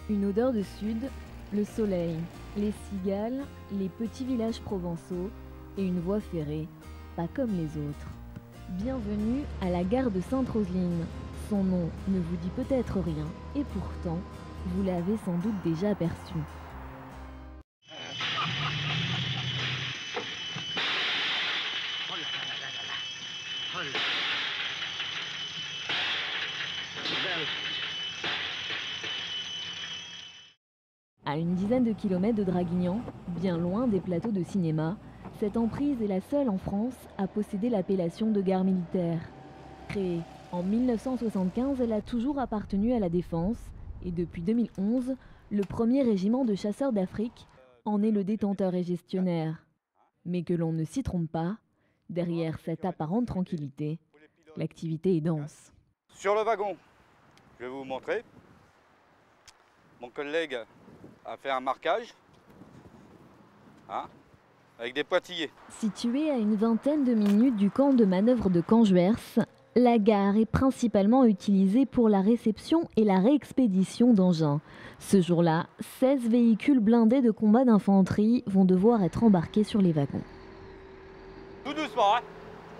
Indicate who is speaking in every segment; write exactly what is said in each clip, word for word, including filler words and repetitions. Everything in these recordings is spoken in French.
Speaker 1: Une odeur de sud, le soleil, les cigales, les petits villages provençaux et une voie ferrée, pas comme les autres. Bienvenue à la gare de Sainte-Roseline. Son nom ne vous dit peut-être rien et pourtant, vous l'avez sans doute déjà aperçu. À une dizaine de kilomètres de Draguignan, bien loin des plateaux de cinéma, cette emprise est la seule en France à posséder l'appellation de gare militaire. Créée en mille neuf cent soixante-quinze, elle a toujours appartenu à la Défense et depuis deux mille onze, le premier régiment de chasseurs d'Afrique en est le détenteur et gestionnaire. Mais que l'on ne s'y trompe pas, derrière cette apparente tranquillité, l'activité est dense.
Speaker 2: Sur le wagon, je vais vous montrer. Mon collègue a fait un marquage hein, avec des pointillés.
Speaker 1: Située à une vingtaine de minutes du camp de manœuvre de Canjuers, la gare est principalement utilisée pour la réception et la réexpédition d'engins. Ce jour-là, seize véhicules blindés de combat d'infanterie vont devoir être embarqués sur les wagons.
Speaker 2: Tout doucement, hein.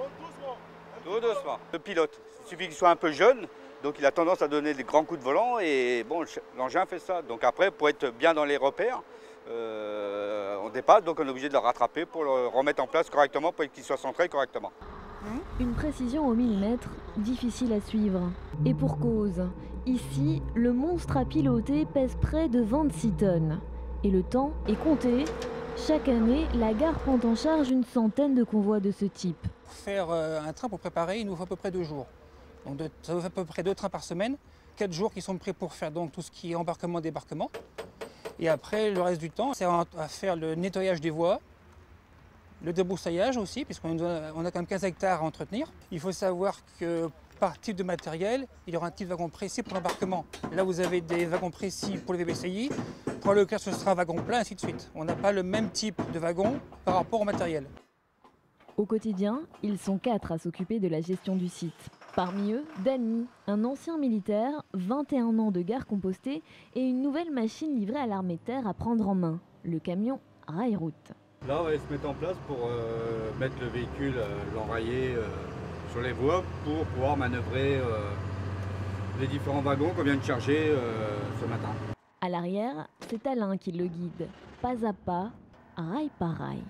Speaker 2: Tout doucement. Le pilote, il suffit qu'il soit un peu jeune, donc il a tendance à donner des grands coups de volant et bon, l'engin fait ça. Donc après, pour être bien dans les repères, euh, on dépasse, donc on est obligé de le rattraper pour le remettre en place correctement pour qu'il soit centré correctement.
Speaker 1: Une précision au millimètre, difficile à suivre. Et pour cause, ici, le monstre à piloter pèse près de vingt-six tonnes. Et le temps est compté. Chaque année, la gare prend en charge une centaine de convois de ce type.
Speaker 3: Pour faire un train pour préparer, il nous faut à peu près deux jours. Donc ça nous fait à peu près deux trains par semaine, quatre jours qui sont prêts pour faire donc tout ce qui est embarquement-débarquement. Et après, le reste du temps, c'est à faire le nettoyage des voies, le débroussaillage aussi, puisqu'on a quand même quinze hectares à entretenir. Il faut savoir que par type de matériel, il y aura un type de wagon précis pour l'embarquement. Là, vous avez des wagons précis pour les V B C I. Pour le cas, ce sera un wagon plein, ainsi de suite. On n'a pas le même type de wagon par rapport au matériel.
Speaker 1: Au quotidien, ils sont quatre à s'occuper de la gestion du site. Parmi eux, Dany, un ancien militaire, vingt et un ans de gare compostée et une nouvelle machine livrée à l'armée de terre à prendre en main, le camion Rail-Route.
Speaker 2: Là, on va se mettre en place pour euh, mettre le véhicule, euh, l'enrayer euh, sur les voies pour pouvoir manœuvrer euh, les différents wagons qu'on vient de charger euh, ce matin.
Speaker 1: À l'arrière, c'est Alain qui le guide, pas à pas, rail par rail.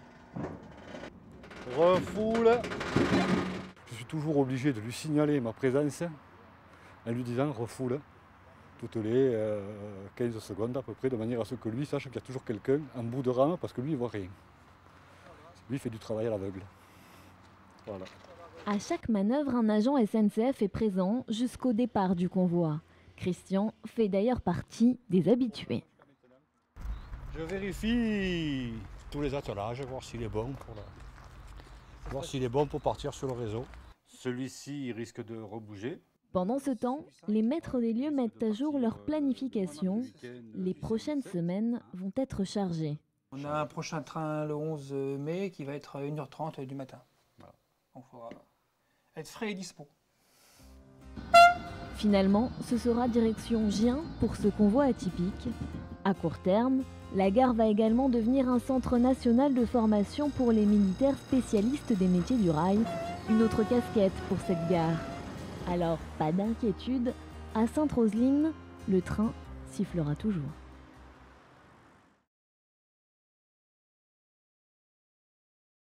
Speaker 4: Refoule. Je suis toujours obligé de lui signaler ma présence en lui disant refoule toutes les euh, quinze secondes à peu près, de manière à ce que lui sache qu'il y a toujours quelqu'un en bout de rame parce que lui il voit rien. Lui il fait du travail à l'aveugle. Voilà.
Speaker 1: À chaque manœuvre, un agent S N C F est présent jusqu'au départ du convoi. Christian fait d'ailleurs partie des habitués.
Speaker 4: Je vérifie tous les attelages, voir s'il est bon pour, la... voir s'il est bon pour partir sur le réseau.
Speaker 2: Celui-ci risque de rebouger.
Speaker 1: Pendant ce temps, les maîtres des lieux mettent à jour leur planification. Les prochaines semaines vont être chargées.
Speaker 3: On a un prochain train le onze mai qui va être à une heure trente du matin. Voilà. Donc il faudra être frais et dispo.
Speaker 1: Finalement, ce sera direction Gien pour ce convoi atypique. À court terme, la gare va également devenir un centre national de formation pour les militaires spécialistes des métiers du rail. Une autre casquette pour cette gare. Alors, pas d'inquiétude, à Sainte-Roseline, le train sifflera toujours.